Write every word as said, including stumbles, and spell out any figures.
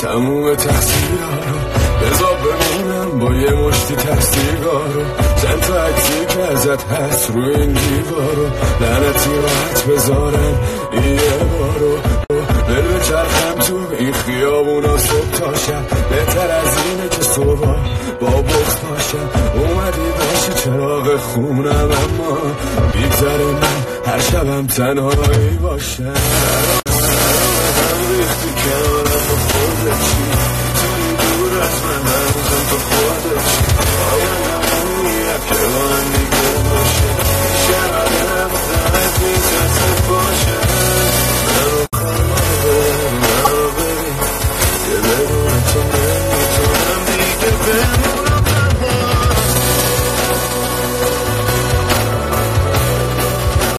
تموم تحصیل‌ها رو بذار بمونم با یه مشتی تصدیقارو چند تا عکسی که ازت هست روی این دیوارو لعنتی راحت بذارم این یه بارو دل به چرخم تو این خیابونا صبح تا شب بهتر از اینه که صبح با بخت باشم اومدی باشی چراغ خونم اما بیگذره من هر شبم تنهایی باشم ریختی کنارم با خودت چی توی دور از من